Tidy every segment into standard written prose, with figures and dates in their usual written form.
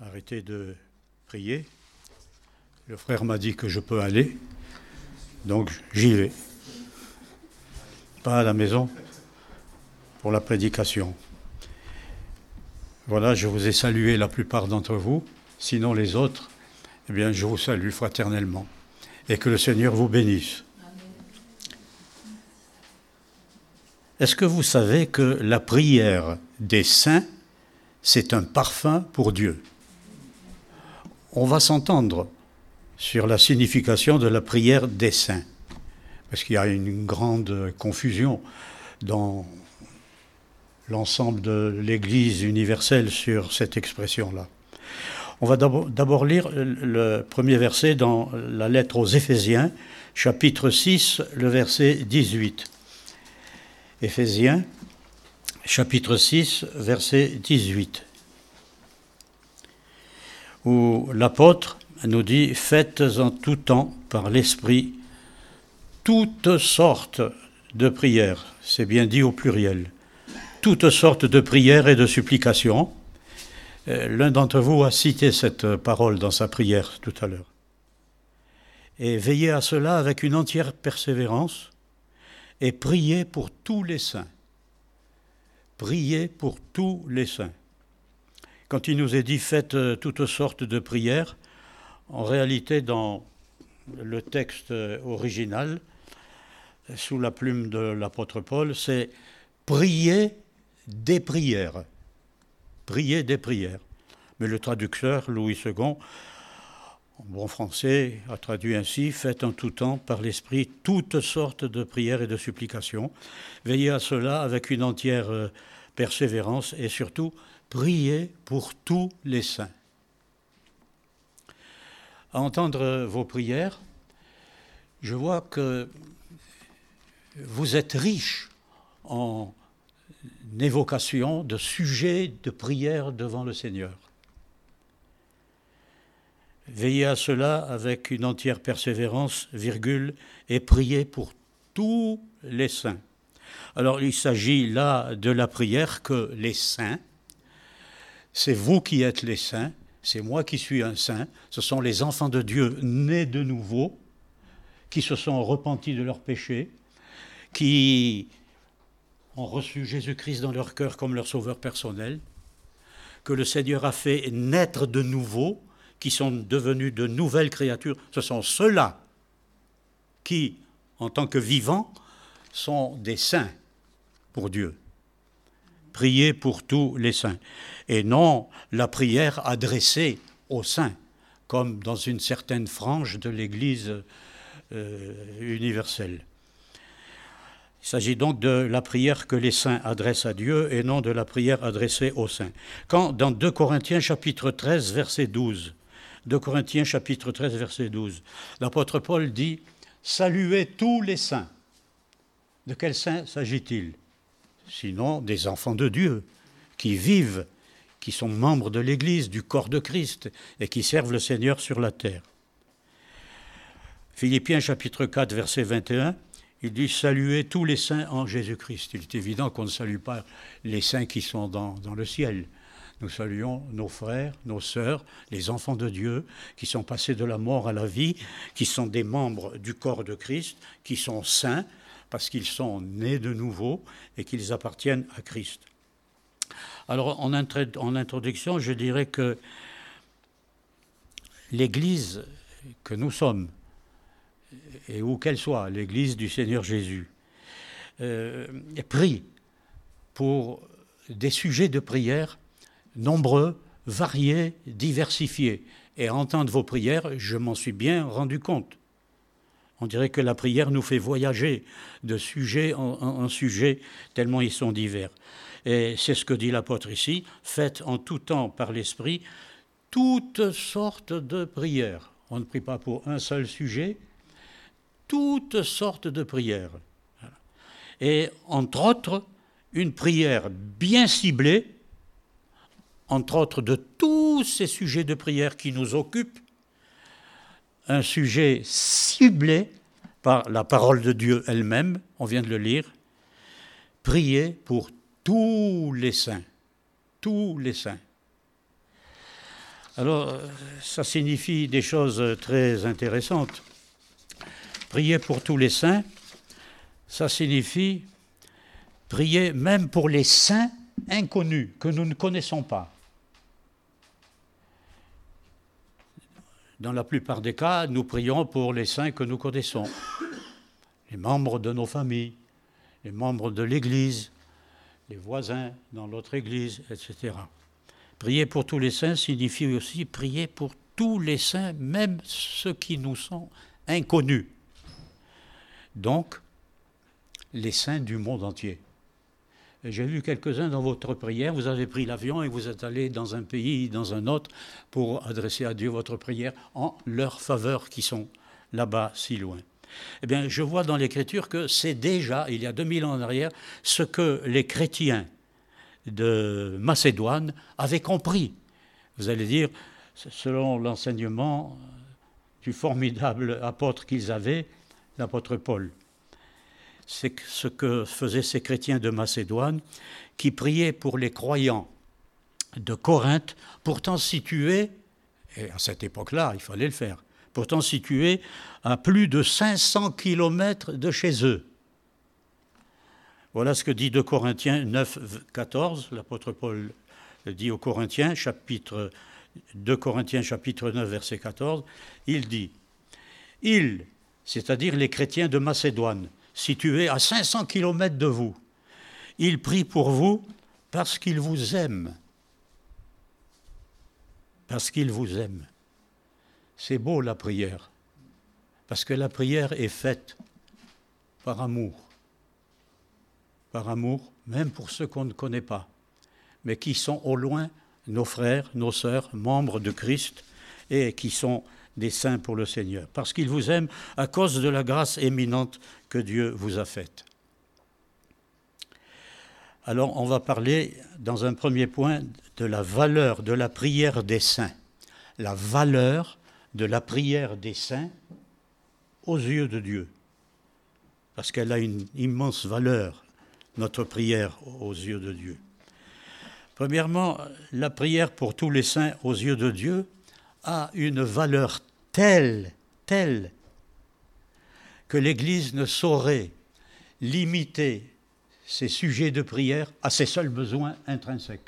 arrêté de prier. Le frère m'a dit que je peux aller, donc j'y vais. Pas à la maison pour la prédication. Voilà, je vous ai salué la plupart d'entre vous. Sinon les autres, eh bien, je vous salue fraternellement. Et que le Seigneur vous bénisse. Est-ce que vous savez que la prière des saints, c'est un parfum pour Dieu? On va s'entendre sur la signification de la prière des saints, parce qu'il y a une grande confusion dans l'ensemble de l'Église universelle sur cette expression-là. On va d'abord lire le premier verset dans la lettre aux Éphésiens, chapitre 6, le verset 18. Éphésiens, chapitre 6, verset 18, où l'apôtre nous dit « Faites en tout temps par l'Esprit toutes sortes de prières », c'est bien dit au pluriel, toutes sortes de prières et de supplications. L'un d'entre vous a cité cette parole dans sa prière tout à l'heure. Et veillez à cela avec une entière persévérance et priez pour tous les saints. Priez pour tous les saints. Quand il nous est dit « Faites toutes sortes de prières », en réalité, dans le texte original, sous la plume de l'apôtre Paul, c'est « prier des prières ». Prier des prières. Mais le traducteur, Louis II, en bon français, a traduit ainsi « Faites en tout temps par l'Esprit toutes sortes de prières et de supplications. Veillez à cela avec une entière persévérance et surtout, priez pour tous les saints. » À entendre vos prières, je vois que vous êtes riches en évocation de sujets de prière devant le Seigneur. Veillez à cela avec une entière persévérance, virgule, et priez pour tous les saints. Alors il s'agit là de la prière que les saints, c'est vous qui êtes les saints, c'est moi qui suis un saint, ce sont les enfants de Dieu nés de nouveau, qui se sont repentis de leurs péchés, qui ont reçu Jésus-Christ dans leur cœur comme leur sauveur personnel, que le Seigneur a fait naître de nouveau, qui sont devenus de nouvelles créatures. Ce sont ceux-là qui, en tant que vivants, sont des saints pour Dieu. Priez pour tous les saints. Et non la prière adressée aux saints, comme dans une certaine frange de l'Église universelle. Il s'agit donc de la prière que les saints adressent à Dieu et non de la prière adressée aux saints. Quand dans 2 Corinthiens chapitre 13, verset 12, 2 Corinthiens chapitre 13, verset 12, l'apôtre Paul dit « Saluez tous les saints ». De quels saints s'agit-il? Sinon des enfants de Dieu qui vivent, qui sont membres de l'Église, du corps de Christ et qui servent le Seigneur sur la terre. Philippiens chapitre 4, verset 21, il dit « Saluez tous les saints en Jésus-Christ ». Il est évident qu'on ne salue pas les saints qui sont dans le ciel. Nous saluons nos frères, nos sœurs, les enfants de Dieu qui sont passés de la mort à la vie, qui sont des membres du corps de Christ, qui sont saints parce qu'ils sont nés de nouveau et qu'ils appartiennent à Christ. Alors en introduction, je dirais que l'Église que nous sommes, et où qu'elle soit, l'Église du Seigneur Jésus, prie pour des sujets de prière nombreux, variés, diversifiés. Et à entendre vos prières, je m'en suis bien rendu compte. On dirait que la prière nous fait voyager de sujet en sujet, tellement ils sont divers. Et c'est ce que dit l'apôtre ici, « Faites en tout temps par l'Esprit toutes sortes de prières ». On ne prie pas pour un seul sujet, toutes sortes de prières. Et entre autres, une prière bien ciblée, entre autres de tous ces sujets de prière qui nous occupent, un sujet ciblé par la parole de Dieu elle-même, on vient de le lire, prier pour tous les saints, tous les saints. Alors, ça signifie des choses très intéressantes. Prier pour tous les saints, ça signifie prier même pour les saints inconnus que nous ne connaissons pas. Dans la plupart des cas, nous prions pour les saints que nous connaissons, les membres de nos familles, les membres de l'Église, les voisins dans l'autre Église, etc. Prier pour tous les saints signifie aussi prier pour tous les saints, même ceux qui nous sont inconnus. Donc, les saints du monde entier. Et j'ai vu quelques-uns dans votre prière, vous avez pris l'avion et vous êtes allé dans un pays, dans un autre, pour adresser à Dieu votre prière en leur faveur qui sont là-bas si loin. Eh bien, je vois dans l'Écriture que c'est déjà, il y a 2000 ans en arrière, ce que les chrétiens de Macédoine avaient compris. Vous allez dire, selon l'enseignement du formidable apôtre qu'ils avaient, l'apôtre Paul. C'est ce que faisaient ces chrétiens de Macédoine qui priaient pour les croyants de Corinthe, pourtant situés, et à cette époque-là, il fallait le faire, pourtant situés à plus de 500 kilomètres de chez eux. Voilà ce que dit 2 Corinthiens 9, 14, l'apôtre Paul dit aux Corinthiens, 2 Corinthiens chapitre 9, verset 14, il dit « Ils, c'est-à-dire les chrétiens de Macédoine, situés à 500 kilomètres de vous, ils prient pour vous parce qu'ils vous aiment. » Parce qu'ils vous aiment. C'est beau la prière, parce que la prière est faite par amour. Par amour, même pour ceux qu'on ne connaît pas, mais qui sont au loin nos frères, nos sœurs, membres de Christ, et qui sont des saints pour le Seigneur, parce qu'ils vous aiment à cause de la grâce éminente que Dieu vous a faite. Alors, on va parler, dans un premier point, de la valeur de la prière des saints. La valeur de la prière des saints aux yeux de Dieu. Parce qu'elle a une immense valeur, notre prière aux yeux de Dieu. Premièrement, la prière pour tous les saints aux yeux de Dieu a une valeur telle que l'Église ne saurait limiter ses sujets de prière à ses seuls besoins intrinsèques.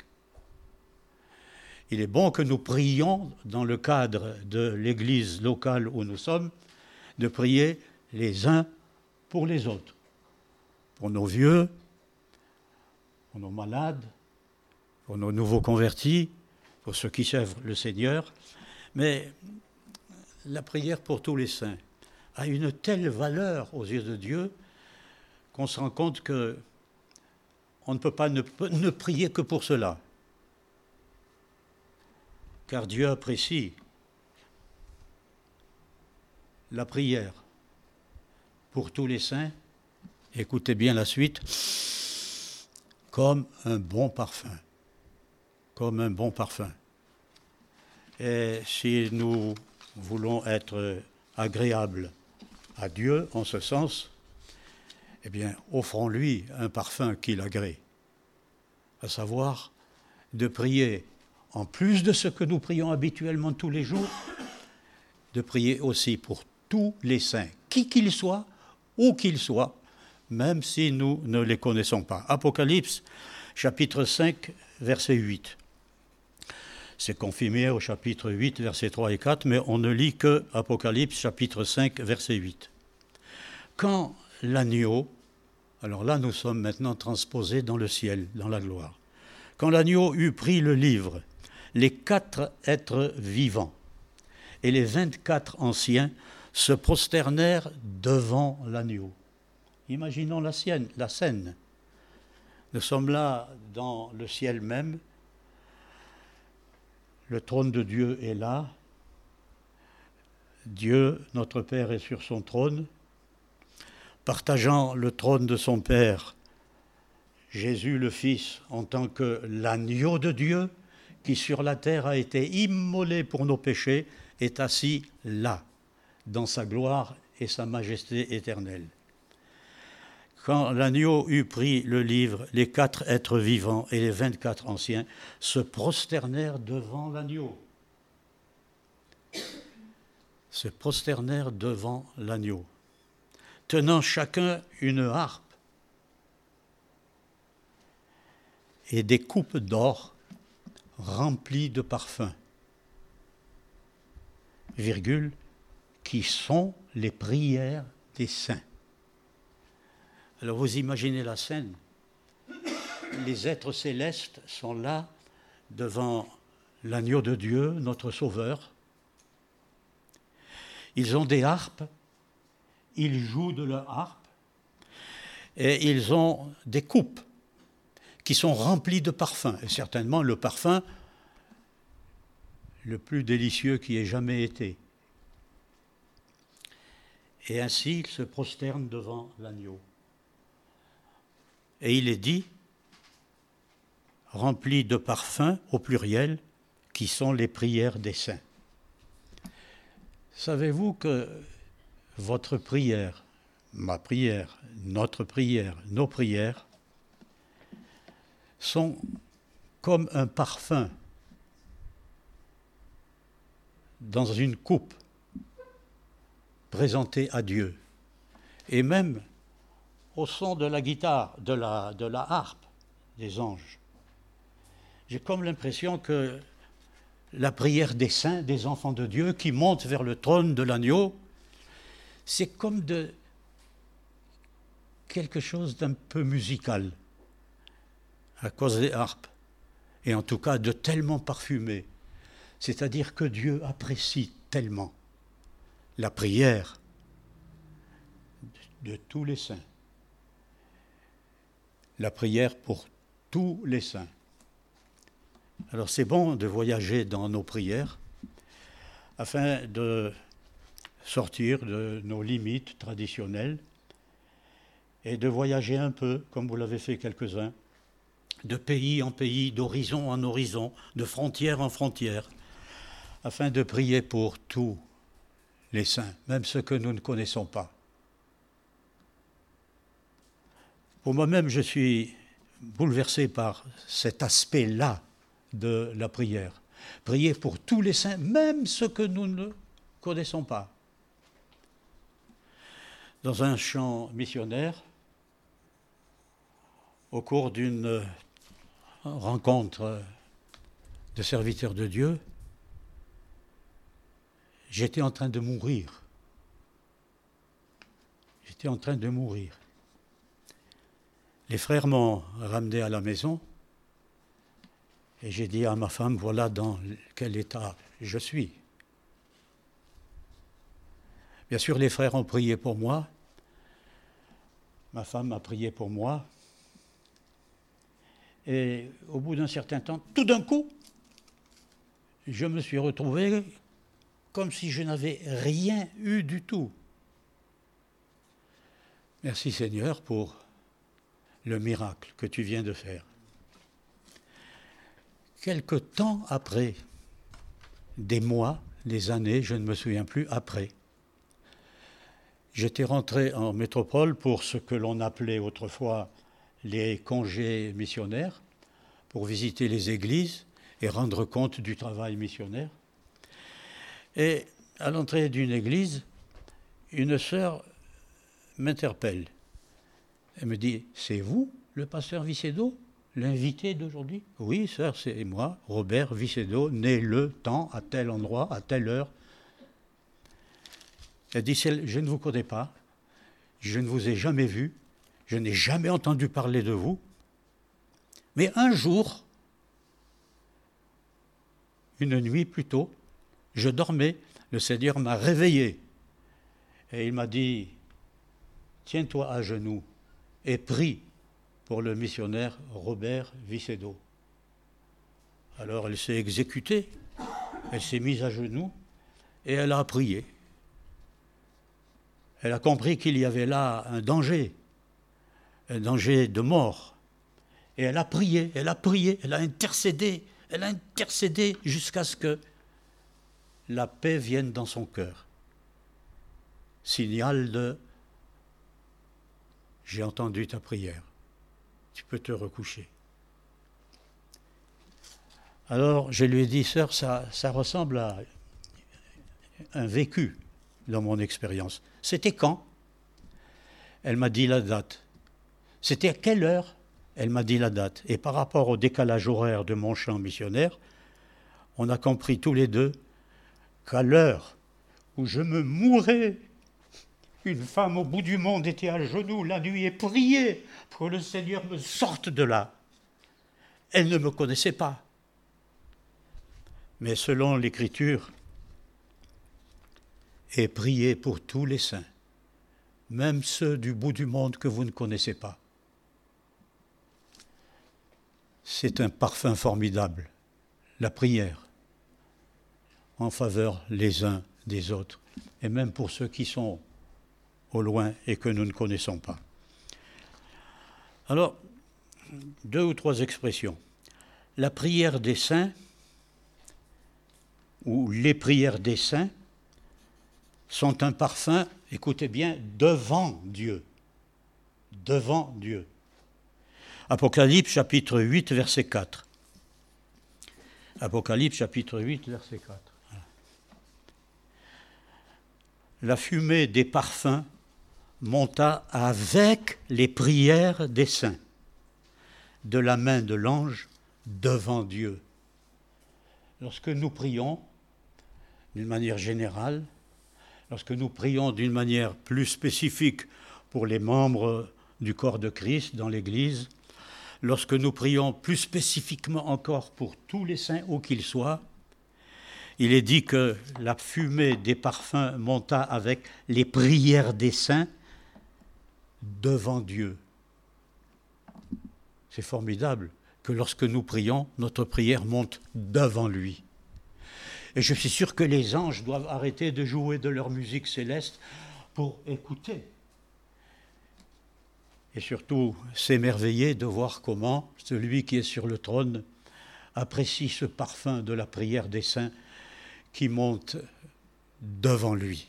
Il est bon que nous prions, dans le cadre de l'Église locale où nous sommes, de prier les uns pour les autres, pour nos vieux, pour nos malades, pour nos nouveaux convertis, pour ceux qui servent le Seigneur. Mais la prière pour tous les saints a une telle valeur aux yeux de Dieu qu'on se rend compte qu'on ne peut pas ne prier que pour cela. Car Dieu apprécie la prière pour tous les saints, écoutez bien la suite, comme un bon parfum. Comme un bon parfum. Et si nous voulons être agréables à Dieu en ce sens, eh bien, offrons-lui un parfum qui l'agrée, à savoir de prier, en plus de ce que nous prions habituellement tous les jours, de prier aussi pour tous les saints, qui qu'ils soient, où qu'ils soient, même si nous ne les connaissons pas. Apocalypse, chapitre 5, verset 8. C'est confirmé au chapitre 8, versets 3 et 4, mais on ne lit que Apocalypse, chapitre 5, verset 8. Quand l'agneau, alors là nous sommes maintenant transposés dans le ciel, dans la gloire. Quand l'agneau eut pris le livre, les 4 êtres vivants et les 24 anciens se prosternèrent devant l'agneau. Imaginons la scène. Nous sommes là dans le ciel même. Le trône de Dieu est là. Dieu, notre Père, est sur son trône. Partageant le trône de son Père, Jésus le Fils, en tant que l'agneau de Dieu, qui sur la terre a été immolé pour nos péchés, est assis là, dans sa gloire et sa majesté éternelle. Quand l'agneau eut pris le livre, les 4 êtres vivants et les 24 anciens se prosternèrent devant l'agneau. se prosternèrent devant l'agneau, tenant chacun une harpe et des coupes d'or remplies de parfums, virgule, qui sont les prières des saints. Alors vous imaginez la scène. Les êtres célestes sont là devant l'agneau de Dieu, notre Sauveur. Ils ont des harpes, ils jouent de leur harpe et ils ont des coupes qui sont remplies de parfums. Et certainement le parfum le plus délicieux qui ait jamais été. Et ainsi ils se prosternent devant l'agneau. Et il est dit, remplis de parfums, au pluriel, qui sont les prières des saints. Savez-vous que votre prière, ma prière, notre prière, nos prières, sont comme un parfum dans une coupe présentée à Dieu. Et même au son de la guitare, de la harpe des anges. J'ai comme l'impression que la prière des saints, des enfants de Dieu, qui montent vers le trône de l'agneau, c'est comme quelque chose d'un peu musical, à cause des harpes, et en tout cas de tellement parfumé. C'est-à-dire que Dieu apprécie tellement la prière de tous les saints. La prière pour tous les saints. Alors c'est bon de voyager dans nos prières afin de sortir de nos limites traditionnelles et de voyager un peu, comme vous l'avez fait quelques-uns, de pays en pays, d'horizon en horizon, de frontière en frontière, afin de prier pour tous les saints, même ceux que nous ne connaissons pas. Pour moi-même, je suis bouleversé par cet aspect-là de la prière. Prier pour tous les saints, même ceux que nous ne connaissons pas. Dans un champ missionnaire, au cours d'une rencontre de serviteurs de Dieu, j'étais en train de mourir. J'étais en train de mourir. Les frères m'ont ramené à la maison et j'ai dit à ma femme, voilà dans quel état je suis. Bien sûr, les frères ont prié pour moi. Ma femme a prié pour moi. Et au bout d'un certain temps, tout d'un coup, je me suis retrouvé comme si je n'avais rien eu du tout. Merci Seigneur pour le miracle que tu viens de faire. Quelque temps après, des mois, des années, je ne me souviens plus, après, j'étais rentré en métropole pour ce que l'on appelait autrefois les congés missionnaires, pour visiter les églises et rendre compte du travail missionnaire. Et à l'entrée d'une église, une sœur m'interpelle. Elle me dit, c'est vous, le pasteur Vicedo, l'invité d'aujourd'hui? Oui, sœur, c'est moi, Robert Vicedo, né le temps, à tel endroit, à telle heure. Elle dit, je ne vous connais pas, je ne vous ai jamais vu, je n'ai jamais entendu parler de vous, mais un jour, une nuit plus tôt, je dormais, le Seigneur m'a réveillé et il m'a dit, tiens-toi à genoux et prie pour le missionnaire Robert Vicedo. Alors elle s'est exécutée, elle s'est mise à genoux et elle a prié. Elle a compris qu'il y avait là un danger de mort. Et elle a prié, elle a intercédé jusqu'à ce que la paix vienne dans son cœur. Signal de « j'ai entendu ta prière, tu peux te recoucher ». Alors je lui ai dit, sœur, ça ressemble à un vécu, dans mon expérience. C'était quand? Elle m'a dit la date. C'était à quelle heure? Elle m'a dit la date. Et par rapport au décalage horaire de mon champ missionnaire, on a compris tous les deux qu'à l'heure où je me mourais, une femme au bout du monde était à genoux la nuit et priait pour que le Seigneur me sorte de là. Elle ne me connaissait pas. Mais selon l'Écriture, et priez pour tous les saints, même ceux du bout du monde que vous ne connaissez pas. C'est un parfum formidable, la prière, en faveur les uns des autres, et même pour ceux qui sont au loin et que nous ne connaissons pas. Alors, 2 ou 3 expressions. La prière des saints, ou les prières des saints, sont un parfum, écoutez bien, devant Dieu. Devant Dieu. Apocalypse chapitre 8, verset 4. Apocalypse chapitre 8, verset 4. Voilà. La fumée des parfums monta avec les prières des saints, de la main de l'ange devant Dieu. Lorsque nous prions, d'une manière générale, lorsque nous prions d'une manière plus spécifique pour les membres du corps de Christ dans l'Église, lorsque nous prions plus spécifiquement encore pour tous les saints, où qu'ils soient, il est dit que la fumée des parfums monta avec les prières des saints devant Dieu. C'est formidable que lorsque nous prions, notre prière monte devant lui. Et je suis sûr que les anges doivent arrêter de jouer de leur musique céleste pour écouter. Et surtout s'émerveiller de voir comment celui qui est sur le trône apprécie ce parfum de la prière des saints qui monte devant lui.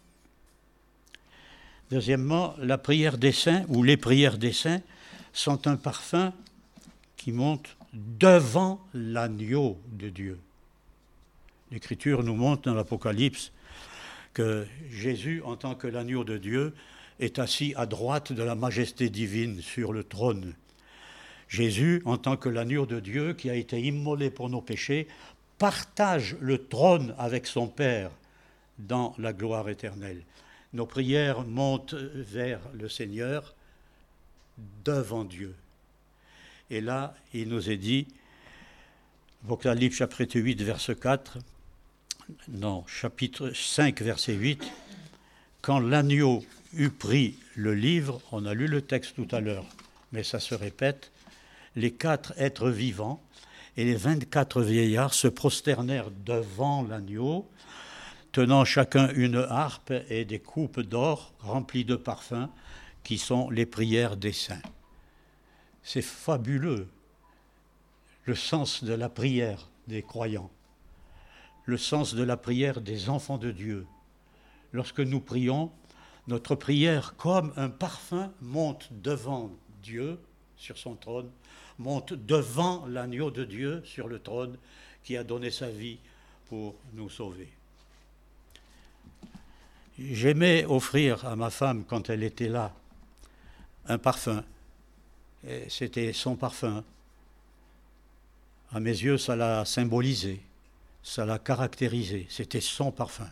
Deuxièmement, la prière des saints, ou les prières des saints, sont un parfum qui monte devant l'agneau de Dieu. L'Écriture nous montre dans l'Apocalypse que Jésus, en tant que l'agneau de Dieu, est assis à droite de la majesté divine sur le trône. Jésus, en tant que l'agneau de Dieu qui a été immolé pour nos péchés, partage le trône avec son Père dans la gloire éternelle. Nos prières montent vers le Seigneur devant Dieu. Et là, il nous est dit, Apocalypse chapitre 8, verset 4, non, chapitre 5, verset 8, quand l'agneau eut pris le livre, on a lu le texte tout à l'heure, mais ça se répète, les 4 êtres vivants et les 24 vieillards se prosternèrent devant l'agneau, tenant chacun une harpe et des coupes d'or remplies de parfums, qui sont les prières des saints. C'est fabuleux, le sens de la prière des croyants, le sens de la prière des enfants de Dieu. Lorsque nous prions, notre prière, comme un parfum, monte devant Dieu sur son trône, monte devant l'agneau de Dieu sur le trône qui a donné sa vie pour nous sauver. J'aimais offrir à ma femme, quand elle était là, un parfum. Et c'était son parfum. À mes yeux, ça l'a symbolisé, ça l'a caractérisé. C'était son parfum.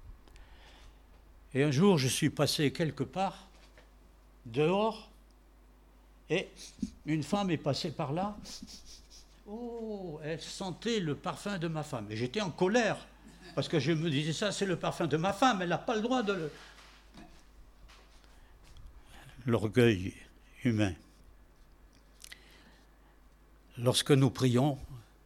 Et un jour, je suis passé quelque part, dehors, et une femme est passée par là. Oh, elle sentait le parfum de ma femme. Et j'étais en colère, parce que je me disais, ça c'est le parfum de ma femme, elle n'a pas le droit de le... L'orgueil humain. Lorsque nous prions,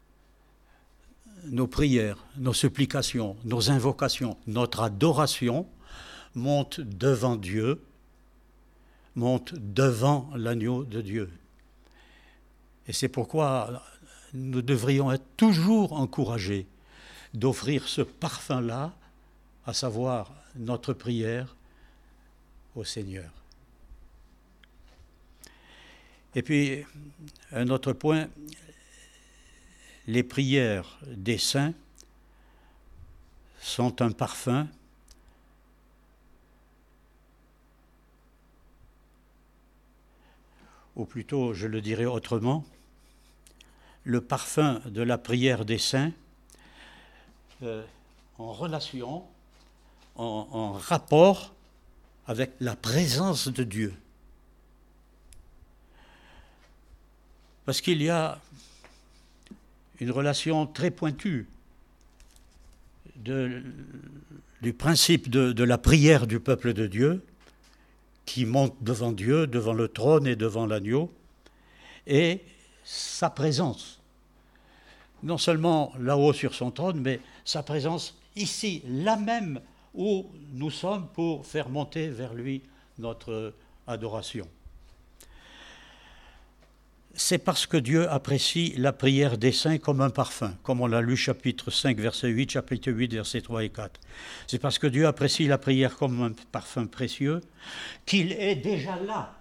nos prières, nos supplications, nos invocations, notre adoration monte devant Dieu, monte devant l'agneau de Dieu. Et c'est pourquoi nous devrions être toujours encouragés d'offrir ce parfum-là, à savoir notre prière au Seigneur. Et puis, un autre point, les prières des saints sont un parfum ou plutôt je le dirais autrement, le parfum de la prière des saints en relation, en rapport avec la présence de Dieu. Parce qu'il y a une relation très pointue du principe de la prière du peuple de Dieu, qui monte devant Dieu, devant le trône et devant l'agneau, et sa présence. Non seulement là-haut sur son trône, mais sa présence ici, là même où nous sommes pour faire monter vers lui notre adoration. C'est parce que Dieu apprécie la prière des saints comme un parfum, comme on l'a lu chapitre 5, verset 8, chapitre 8, versets 3 et 4. C'est parce que Dieu apprécie la prière comme un parfum précieux qu'il est déjà là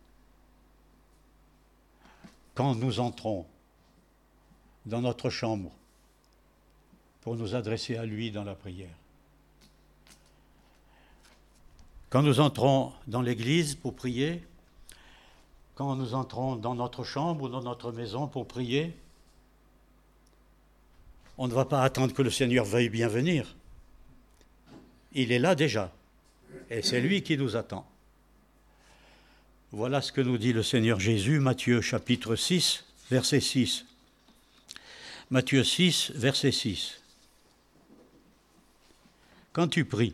quand nous entrons dans notre chambre pour nous adresser à lui dans la prière. Quand nous entrons dans l'église pour prier, quand nous entrons dans notre chambre ou dans notre maison pour prier, on ne va pas attendre que le Seigneur veuille bien venir. Il est là déjà, et c'est lui qui nous attend. Voilà ce que nous dit le Seigneur Jésus, Matthieu chapitre 6, verset 6. Matthieu 6, verset 6. Quand tu pries,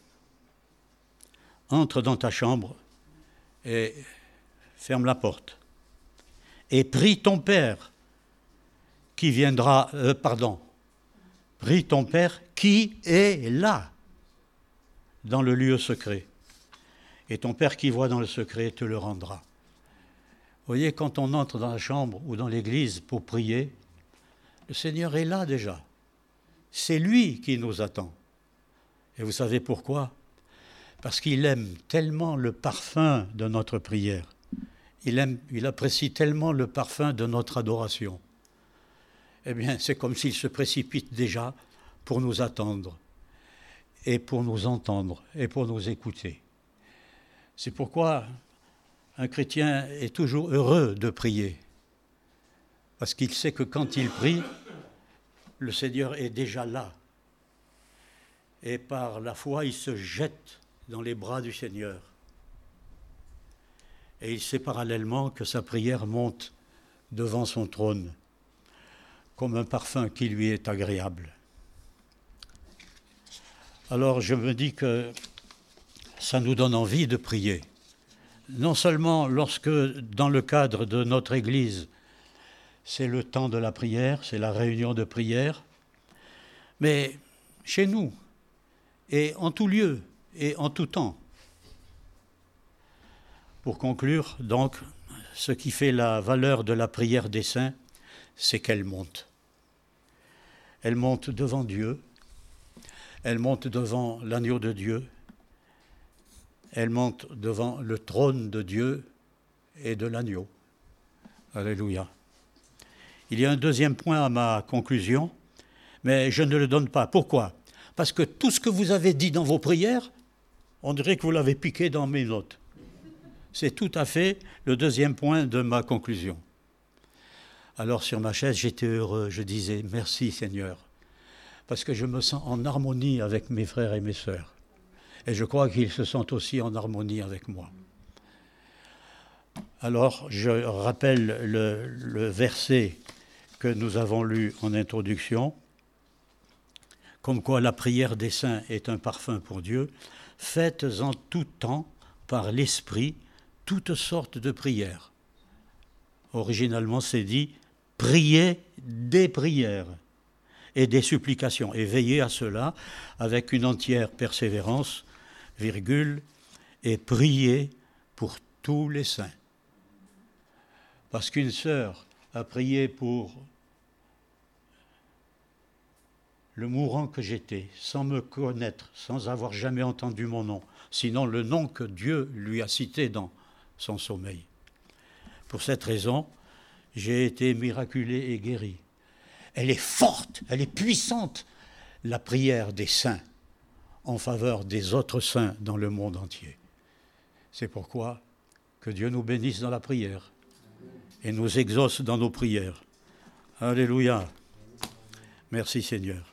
entre dans ta chambre et ferme la porte. Et prie ton Père qui viendra, prie ton Père qui est là, dans le lieu secret. Et ton Père qui voit dans le secret te le rendra. Vous voyez, quand on entre dans la chambre ou dans l'église pour prier, le Seigneur est là déjà. C'est lui qui nous attend. Et vous savez pourquoi ? Parce qu'il aime tellement le parfum de notre prière. Il apprécie tellement le parfum de notre adoration. Eh bien, c'est comme s'il se précipite déjà pour nous attendre, et pour nous entendre, et pour nous écouter. C'est pourquoi un chrétien est toujours heureux de prier, parce qu'il sait que quand il prie, le Seigneur est déjà là. Et par la foi, il se jette dans les bras du Seigneur. Et il sait parallèlement que sa prière monte devant son trône, comme un parfum qui lui est agréable. Alors je me dis que ça nous donne envie de prier. Non seulement lorsque, dans le cadre de notre Église, c'est le temps de la prière, c'est la réunion de prière, mais chez nous, et en tout lieu, et en tout temps. Pour conclure, donc, ce qui fait la valeur de la prière des saints, c'est qu'elle monte. Elle monte devant Dieu, elle monte devant l'agneau de Dieu, elle monte devant le trône de Dieu et de l'agneau. Alléluia. Il y a un deuxième point à ma conclusion, mais je ne le donne pas. Pourquoi ? Parce que tout ce que vous avez dit dans vos prières, on dirait que vous l'avez piqué dans mes notes. C'est tout à fait le deuxième point de ma conclusion. Alors sur ma chaise, j'étais heureux, je disais merci Seigneur, parce que je me sens en harmonie avec mes frères et mes sœurs. Et je crois qu'ils se sentent aussi en harmonie avec moi. Alors je rappelle le verset que nous avons lu en introduction, comme quoi la prière des saints est un parfum pour Dieu. Faites en tout temps par l'Esprit toutes sortes de prières. Originalement, c'est dit « priez des prières et des supplications » et veillez à cela avec une entière persévérance, virgule, et priez pour tous les saints. Parce qu'une sœur a prié pour le mourant que j'étais, sans me connaître, sans avoir jamais entendu mon nom, sinon le nom que Dieu lui a cité dans son sommeil. Pour cette raison, j'ai été miraculé et guéri. Elle est forte, elle est puissante, la prière des saints en faveur des autres saints dans le monde entier. C'est pourquoi que Dieu nous bénisse dans la prière. et nous exauce dans nos prières. Alléluia. Merci Seigneur.